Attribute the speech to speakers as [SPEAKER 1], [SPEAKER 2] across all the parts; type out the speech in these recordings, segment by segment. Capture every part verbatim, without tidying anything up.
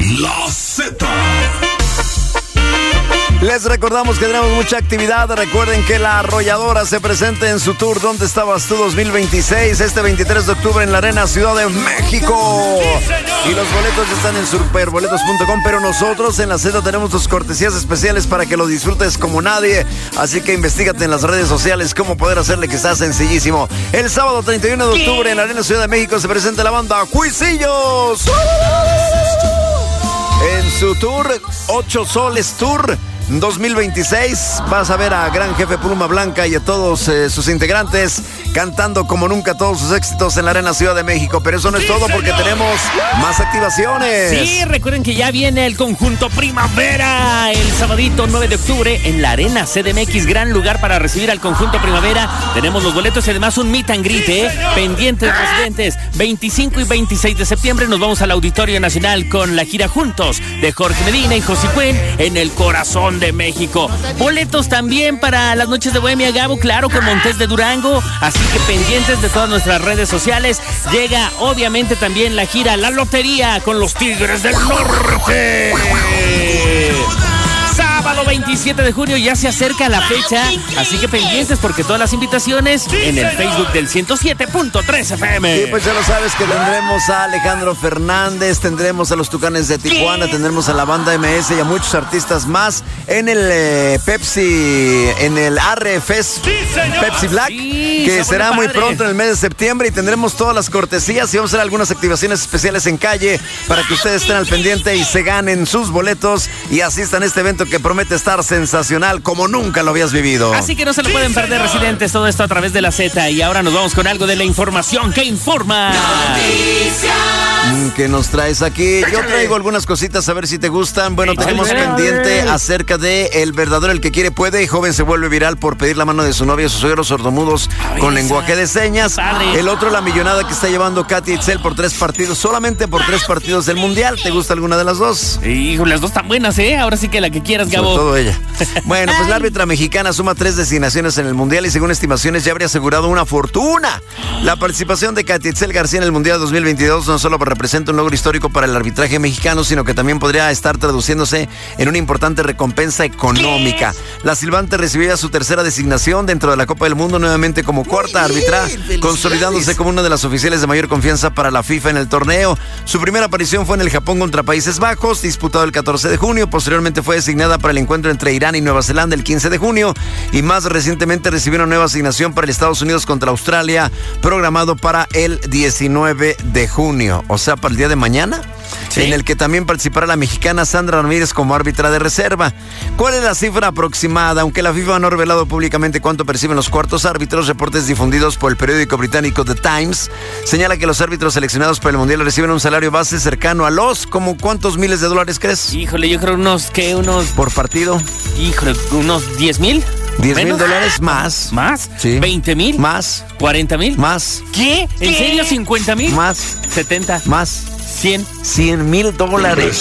[SPEAKER 1] La Z.
[SPEAKER 2] Les recordamos que tenemos mucha actividad. Recuerden que La Arrolladora se presenta en su tour ¿Dónde estabas tú dos mil veintiséis? Este veintitrés de octubre en la Arena Ciudad de México. Y los boletos están en superboletos punto com. Pero nosotros en la Z tenemos tus cortesías especiales para que lo disfrutes como nadie. Así que investígate en las redes sociales cómo poder hacerle, que está sencillísimo. El sábado treinta y uno de octubre en la Arena Ciudad de México se presenta la banda Cuisillos en su tour Ocho Soles Tour dos mil veintiséis. Vas a ver a Gran Jefe Pluma Blanca y a todos eh, sus integrantes cantando como nunca todos sus éxitos en la Arena Ciudad de México. Pero eso no es todo, porque tenemos más activaciones.
[SPEAKER 3] Sí, recuerden que ya viene el Conjunto Primavera el sabadito nueve de octubre en la Arena C D M X. Gran lugar para recibir al Conjunto Primavera. Tenemos los boletos y además un meet and greet, ¿eh? Pendientes residentes. veinticinco y veintiséis de septiembre nos vamos al Auditorio Nacional con la gira Juntos de Jorge Medina y José Cuen en el corazón de México. Boletos también para las noches de Bohemia, Gabo, claro, con Montes de Durango. Así que pendientes de todas nuestras redes sociales. Llega obviamente también la gira La Lotería con los Tigres del Norte. Sábado veintisiete de junio, ya se acerca la fecha, así que pendientes porque todas las invitaciones en el Facebook del ciento siete punto tres F M.
[SPEAKER 2] Sí, pues ya lo sabes que tendremos a Alejandro Fernández, tendremos a los Tucanes de Tijuana, tendremos a la banda M S y a muchos artistas más en el eh, Pepsi, en el Arre Fest Pepsi Black,
[SPEAKER 3] sí,
[SPEAKER 2] que
[SPEAKER 3] se
[SPEAKER 2] será muy
[SPEAKER 3] padre.
[SPEAKER 2] pronto en el mes de septiembre, y tendremos todas las cortesías y vamos a hacer algunas activaciones especiales en calle para que ustedes estén al pendiente y se ganen sus boletos y asistan a este evento que promete estar sensacional como nunca lo habías vivido.
[SPEAKER 3] Así que no se lo pueden perder, residentes, todo esto a través de la Z. Y ahora nos vamos con algo de la información que informa.
[SPEAKER 2] ¿Qué nos traes aquí? Yo traigo algunas cositas a ver si te gustan. Bueno, tenemos pendiente acerca de El verdadero el que quiere puede. Joven se vuelve viral por pedir la mano de su novia a sus suegros sordomudos con lenguaje de señas. El otro, la millonada que está llevando Katy Itzel por tres partidos, solamente por tres partidos del Mundial. ¿Te gusta alguna de las dos?
[SPEAKER 3] Hijo, las dos están buenas, ¿eh? Ahora sí que la que quieras, Gabo.
[SPEAKER 2] Sobre todo ella. Bueno, pues la árbitra mexicana suma tres designaciones en el Mundial y según estimaciones ya habría asegurado una fortuna. La participación de Katy Itzel García en el Mundial dos mil veintidós no solo representa un logro histórico para el arbitraje mexicano, sino que también podría estar traduciéndose en una importante recompensa económica. La silbante recibiría su tercera designación dentro de la Copa del Mundo, nuevamente como cuarta árbitra, consolidándose como una de las oficiales de mayor confianza para la FIFA en el torneo. Su primera aparición fue en el Japón contra Países Bajos, disputado el catorce de junio. Posteriormente fue designada para el encuentro entre Irán y Nueva Zelanda el quince de junio, y más recientemente recibió una nueva asignación para el Estados Unidos contra Australia, programado para el diecinueve de junio, o sea, para el día de mañana. Sí. En el que también participará la mexicana Sandra Ramírez como árbitra de reserva. ¿Cuál es la cifra aproximada? Aunque la FIFA no ha revelado públicamente cuánto perciben los cuartos árbitros, reportes difundidos por el periódico británico The Times señala que los árbitros seleccionados para el Mundial reciben un salario base cercano a los, ¿como cuántos miles de dólares crees?
[SPEAKER 3] Híjole, yo creo unos, ¿qué? Unos...
[SPEAKER 2] ¿Por partido?
[SPEAKER 3] Híjole, unos diez mil.
[SPEAKER 2] ¿diez mil dólares más?
[SPEAKER 3] ¿Más?
[SPEAKER 2] Sí.
[SPEAKER 3] ¿veinte mil?
[SPEAKER 2] Más.
[SPEAKER 3] ¿cuarenta mil?
[SPEAKER 2] Más.
[SPEAKER 3] ¿Qué? ¿En serio? ¿cincuenta mil?
[SPEAKER 2] Más.
[SPEAKER 3] ¿setenta?
[SPEAKER 2] Más.
[SPEAKER 3] cien.
[SPEAKER 2] cien mil dólares.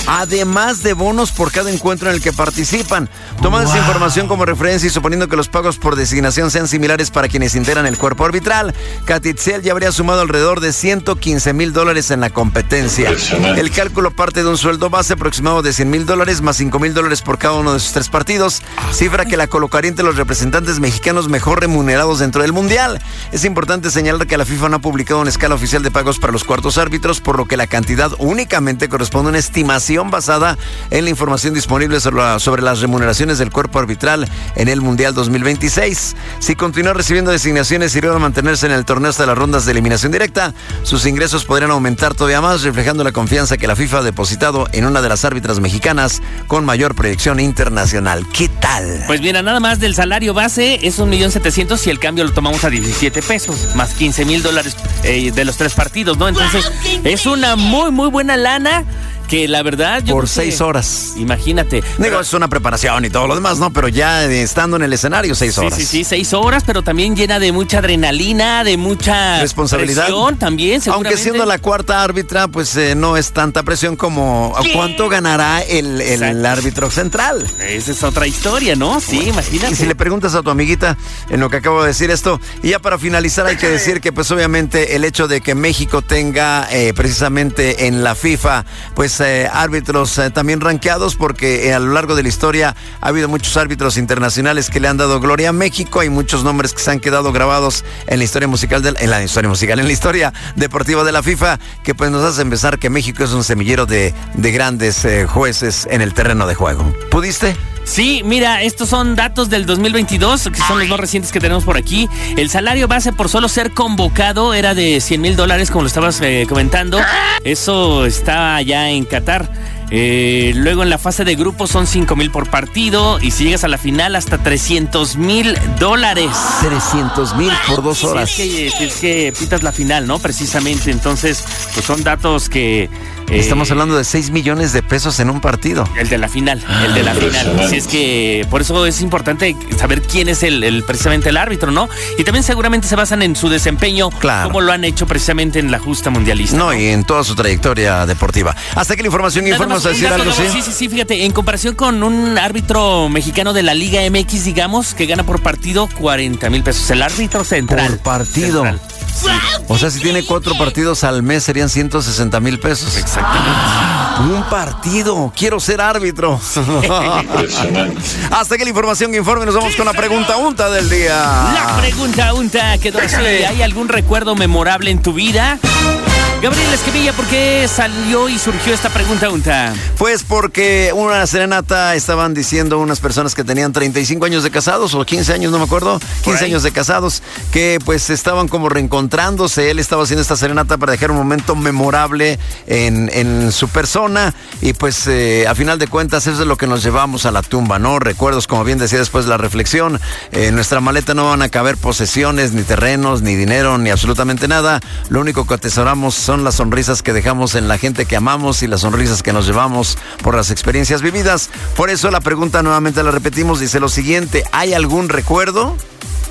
[SPEAKER 2] Además de bonos por cada encuentro en el que participan. Tomando wow. esa información como referencia y suponiendo que los pagos por designación sean similares para quienes integran el cuerpo arbitral, Katy Itzel ya habría sumado alrededor de ciento quince mil dólares en la competencia. El cálculo parte de un sueldo base aproximado de cien mil dólares más cinco mil dólares por cada uno de sus tres partidos, cifra que la colocaría entre los representantes mexicanos mejor remunerados dentro del Mundial. Es importante señalar que la FIFA no ha publicado una escala oficial de pagos para los cuartos árbitros, por lo que la cantidad únicamente corresponde a una estimación basada en la información disponible sobre, la, sobre las remuneraciones del cuerpo arbitral en el Mundial dos mil veintiséis. Si continúa recibiendo designaciones y logra mantenerse en el torneo hasta las rondas de eliminación directa, sus ingresos podrían aumentar todavía más, reflejando la confianza que la FIFA ha depositado en una de las árbitras mexicanas con mayor proyección internacional. ¿Qué tal?
[SPEAKER 3] Pues mira, nada más del salario base es un millón setecientos si el cambio lo tomamos a diecisiete pesos, más quince mil dólares eh, de los tres partidos, ¿no? Entonces, es una muy, muy buena lana que la verdad... Yo
[SPEAKER 2] por seis horas.
[SPEAKER 3] Imagínate.
[SPEAKER 2] Digo, pero, es una preparación y todo lo demás, ¿no? Pero ya estando en el escenario, seis horas.
[SPEAKER 3] Sí, sí, sí, seis horas, pero también llena de mucha adrenalina, de mucha...
[SPEAKER 2] responsabilidad.
[SPEAKER 3] Presión también, seguramente.
[SPEAKER 2] Aunque siendo la cuarta árbitra, pues eh, no es tanta presión como ¿qué? ¿Cuánto ganará el, el árbitro central?
[SPEAKER 3] Esa es otra historia, ¿no? Sí, bueno, imagínate.
[SPEAKER 2] Y si le preguntas a tu amiguita en lo que acabo de decir esto, y ya para finalizar hay que decir que pues obviamente el hecho de que México tenga eh, precisamente en la FIFA, pues grandes eh, árbitros eh, también rankeados, porque eh, a lo largo de la historia ha habido muchos árbitros internacionales que le han dado gloria a México. Hay muchos nombres que se han quedado grabados en la historia musical, de, en la historia musical, en la historia deportiva de la FIFA, que pues nos hace pensar que México es un semillero de, de grandes eh, jueces en el terreno de juego. ¿Pudiste?
[SPEAKER 3] Sí, mira, estos son datos del dos mil veintidós, que son los más recientes que tenemos por aquí. El salario base por solo ser convocado era de cien mil dólares, como lo estabas eh, comentando. Eso está ya en Qatar. Eh, luego en la fase de grupos son cinco mil por partido, y si llegas a la final hasta trescientos mil dólares.
[SPEAKER 2] trescientos mil por dos horas.
[SPEAKER 3] Si es, que, si es que pitas la final, ¿no? Precisamente, entonces, pues son datos que... Eh,
[SPEAKER 2] Estamos hablando de seis millones de pesos en un partido.
[SPEAKER 3] El de la final, el de la final. Así es que por eso es importante saber quién es el, el precisamente el árbitro, ¿no? Y también seguramente se basan en su desempeño,
[SPEAKER 2] claro,
[SPEAKER 3] como lo han hecho precisamente en la justa mundialista.
[SPEAKER 2] No,
[SPEAKER 3] ¿no?
[SPEAKER 2] Y en toda su trayectoria deportiva. Hasta aquí la información. ¿Informas a decir algo, sí?
[SPEAKER 3] Sí, sí, sí, fíjate, en comparación con un árbitro mexicano de la Liga M X, digamos, que gana por partido cuarenta mil pesos. El árbitro central.
[SPEAKER 2] Por partido. Central. Sí. O sea, si tiene cuatro partidos al mes serían ciento sesenta mil pesos.
[SPEAKER 3] Exactamente.
[SPEAKER 2] Un partido. Quiero ser árbitro. Hasta aquí la información que informe. Nos vamos con la pregunta unta del día.
[SPEAKER 3] La pregunta unta quedó así. ¿Hay algún recuerdo memorable en tu vida? Gabriel Esquivilla, ¿por qué salió y surgió esta pregunta unta?
[SPEAKER 2] Pues porque una serenata estaban diciendo unas personas que tenían treinta y cinco años de casados o quince años, no me acuerdo, quince años de casados, que pues estaban como reencontrándose. Él estaba haciendo esta serenata para dejar un momento memorable en, en su persona, y pues eh, a final de cuentas eso es lo que nos llevamos a la tumba, ¿no? Recuerdos, como bien decía después de la reflexión. En nuestra maleta no van a caber posesiones, ni terrenos, ni dinero, ni absolutamente nada. Lo único que atesoramos son las sonrisas que dejamos en la gente que amamos y las sonrisas que nos llevamos por las experiencias vividas. Por eso la pregunta nuevamente la repetimos, dice lo siguiente: ¿hay algún recuerdo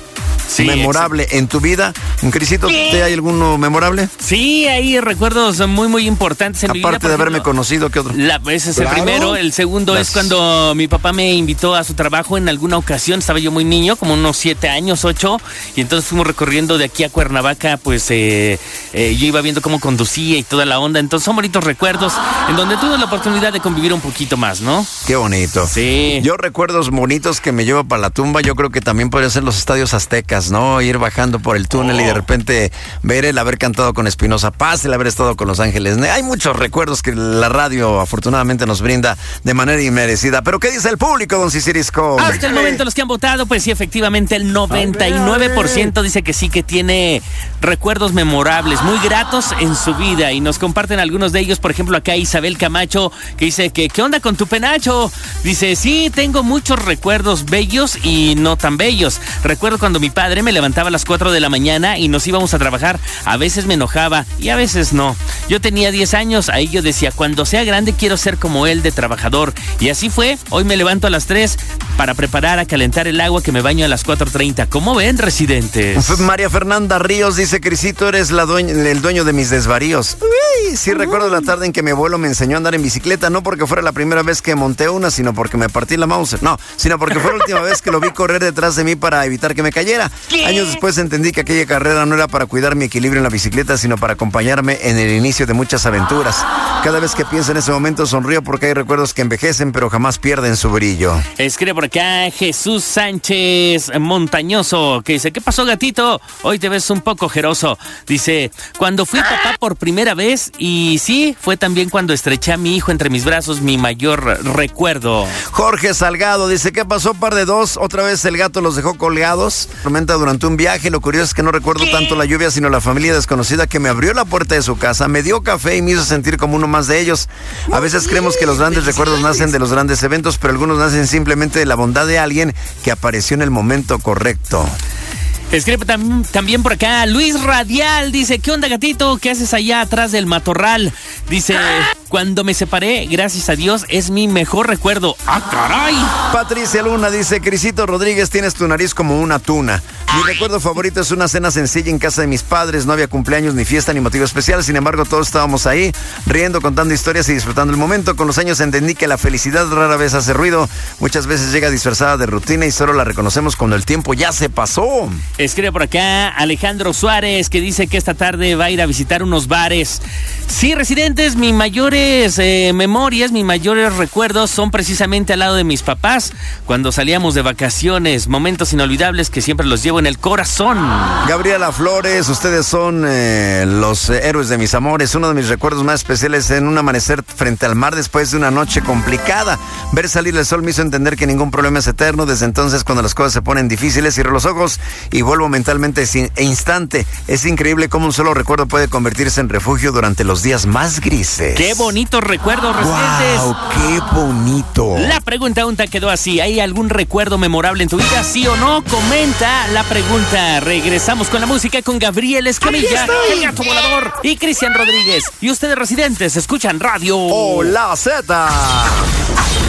[SPEAKER 2] sí, memorable exacto. en tu vida? Crisito, ¿te hay alguno memorable?
[SPEAKER 3] Sí, hay recuerdos muy, muy importantes en
[SPEAKER 2] Aparte
[SPEAKER 3] mi vida.
[SPEAKER 2] Aparte de haberme ejemplo, conocido, ¿qué otro?
[SPEAKER 3] La, ese es claro. el primero. El segundo Las... es cuando mi papá me invitó a su trabajo en alguna ocasión. Estaba yo muy niño, como unos siete años, ocho, y entonces fuimos recorriendo de aquí a Cuernavaca, pues eh, eh, yo iba viendo cómo conducía y toda la onda. Entonces son bonitos recuerdos en donde tuve la oportunidad de convivir un poquito más, ¿no?
[SPEAKER 2] Qué bonito.
[SPEAKER 3] Sí.
[SPEAKER 2] Yo recuerdos bonitos que me llevo para la tumba, yo creo que también podría ser los estadios aztecas, ¿no? Ir bajando por el túnel oh. y de repente ver el haber cantado con Espinoza Paz, el haber estado con Los Ángeles. Hay muchos recuerdos que la radio afortunadamente nos brinda de manera inmerecida. ¿Pero qué dice el público, don Cicirisco?
[SPEAKER 3] Hasta el momento los que han votado, pues sí, efectivamente el noventa y nueve por ciento dice que sí, que tiene recuerdos memorables, muy gratos en su vida, y nos comparten algunos de ellos. Por ejemplo, acá Isabel Camacho, que dice que ¿qué onda con tu penacho? Dice, sí, tengo muchos recuerdos bellos y no tan bellos. Recuerdo cuando mi padre me levantaba a las cuatro de la mañana y nos íbamos a trabajar. A veces me enojaba y a veces no. Yo tenía diez años, ahí yo decía, cuando sea grande quiero ser como él, de trabajador. Y así fue. Hoy me levanto a las tres para preparar a calentar el agua, que me baño a las cuatro treinta. ¿Cómo ven, residentes?
[SPEAKER 2] María Fernanda Ríos dice, Crisito, eres la dueña, el dueño de mis desvaríos. Uy, sí, uh-huh. recuerdo la tarde en que mi abuelo me enseñó a andar en bicicleta, no porque fuera la primera vez que monté una, sino porque me partí la Mauser. No, sino porque fue la última vez que lo vi correr detrás de mí para evitar que me cayera. ¿Qué? Años después entendí que aquella carrera no era para cuidar mi equilibrio en la bicicleta, sino para acompañarme en el inicio de muchas aventuras. Cada vez que pienso en ese momento sonrío, porque hay recuerdos que envejecen pero jamás pierden su brillo.
[SPEAKER 3] Escribe por acá Jesús Sánchez Montañoso, que dice, ¿qué pasó, gatito? Hoy te ves un poco ojeroso. Dice, cuando fui papá por primera vez, y sí, fue también cuando estreché a mi hijo entre mis brazos, mi mayor recuerdo.
[SPEAKER 2] Jorge Salgado dice, ¿qué pasó, par de dos? Otra vez el gato los dejó colgados. Tormenta durante un viaje. Lo curioso es que no recuerdo ¿Qué? tanto la lluvia, sino la familia desconocida que me abrió la puerta de su casa, me dio café y me hizo sentir como uno más de ellos. A veces creemos que los grandes recuerdos nacen de los grandes eventos, pero algunos nacen simplemente de la bondad de alguien que apareció en el momento correcto.
[SPEAKER 3] Escribe tam- también por acá Luis Radial, dice, ¿qué onda, gatito? ¿Qué haces allá atrás del matorral? Dice, cuando me separé, gracias a Dios, es mi mejor recuerdo. ¡Ah, caray!
[SPEAKER 2] Patricia Luna dice, Crisito Rodríguez, tienes tu nariz como una tuna. Mi recuerdo favorito es una cena sencilla en casa de mis padres. No había cumpleaños, ni fiesta, ni motivo especial. Sin embargo, todos estábamos ahí, riendo, contando historias y disfrutando el momento. Con los años entendí que la felicidad rara vez hace ruido. Muchas veces llega disfrazada de rutina y solo la reconocemos cuando el tiempo ya se pasó.
[SPEAKER 3] Escribe por acá Alejandro Suárez, que dice que esta tarde va a ir a visitar unos bares. Sí, residentes, mi mayor mayores eh, memorias, mis mayores recuerdos son precisamente al lado de mis papás, cuando salíamos de vacaciones, momentos inolvidables que siempre los llevo en el corazón.
[SPEAKER 2] Gabriela Flores, ustedes son eh, los eh, héroes de mis amores. Uno de mis recuerdos más especiales en un amanecer frente al mar después de una noche complicada. Ver salir el sol me hizo entender que ningún problema es eterno. Desde entonces, cuando las cosas se ponen difíciles, cierro los ojos y vuelvo mentalmente sin e instante. Es increíble cómo un solo recuerdo puede convertirse en refugio durante los días más grises.
[SPEAKER 3] ¡Qué bonitos recuerdos recientes!
[SPEAKER 2] ¡Wow! ¡Qué bonito!
[SPEAKER 3] La pregunta aún te quedó así. ¿Hay algún recuerdo memorable en tu vida? ¿Sí o no? Comenta la pregunta. Regresamos con la música con Gabriel Escamilla, el Gato Volador y Cristian Rodríguez. Y ustedes, residentes, escuchan Radio
[SPEAKER 2] ¡Hola, Z!